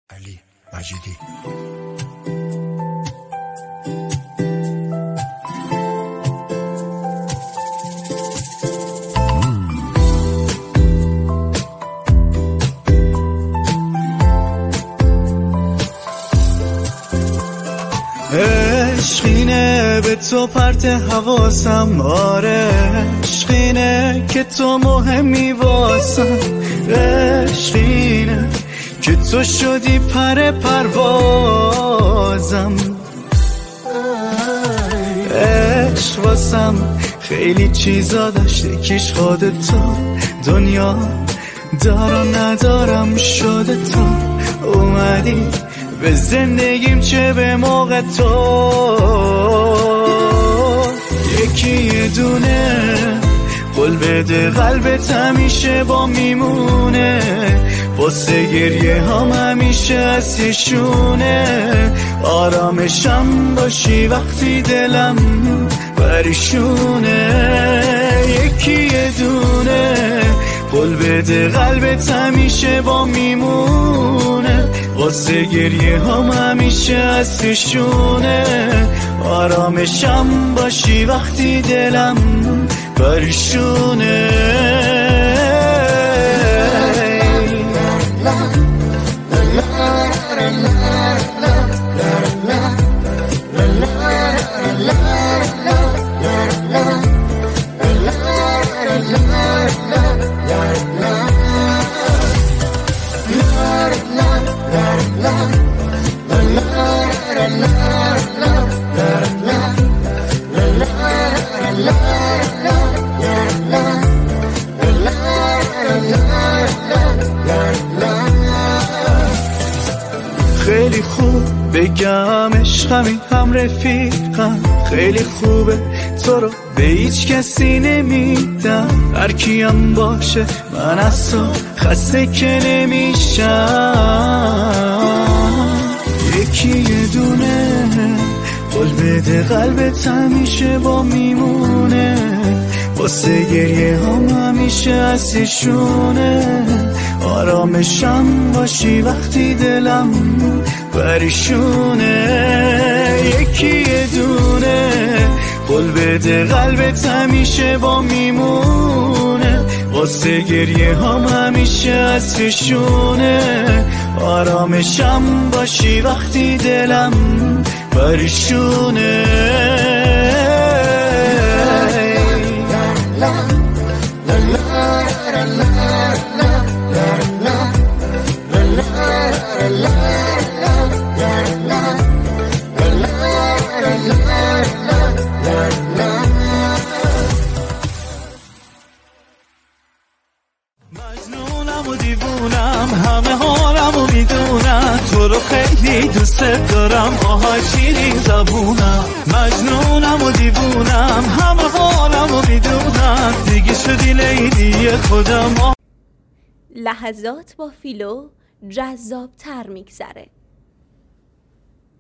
علی مجیدی. عشقینه به تو پرت حواسم، آره عشقینه که تو مهمی واسم، عشقینه که تو شدی پر پروازم، عشق واسم خیلی چیزا داشته کیش خودت تو، دنیا دارا ندارم شده تو، اومدی به زندگیم چه به موقع تو، یکی یه دونه قول بده قلبت همیشه با میمونه، واسه گریه هم همیشه هستیشونه، آرامشم باشی وقتی دلم پریشونه، یکی یه دونه قول بده قلبت همیشه با میمونه، واسه گریه هم همیشه هستیشونه، آرامشم باشی وقتی دلم پریشونه. خیلی خوب بگم عشقمی هم رفیقم، خیلی خوبه تو رو به هیچ کسی نمیدم، هر کیم باشه من از تو خسته که نمیشم، یکی یه دونه قول بده قلبت همیشه با میمونه، واسه گریه هم همیشه هستیشونه، آرامشم باشی وقتی دلم پریشونه، یکی یه دونه قول بده قلبت همیشه با میمونه، واسه گریه هم همیشه هستیشونه، آرامشم باشی وقتی دلم پریشونه. مجنونم و دیوونم همه حالمو میدونم، تو رو خیلی دوست دارم آهای شیرین زبونم، مجنونم و دیوونم همه حالمو میدونم، دیگه شدی لیلی خودم. لحظات با فیلو جذاب تر میگذره.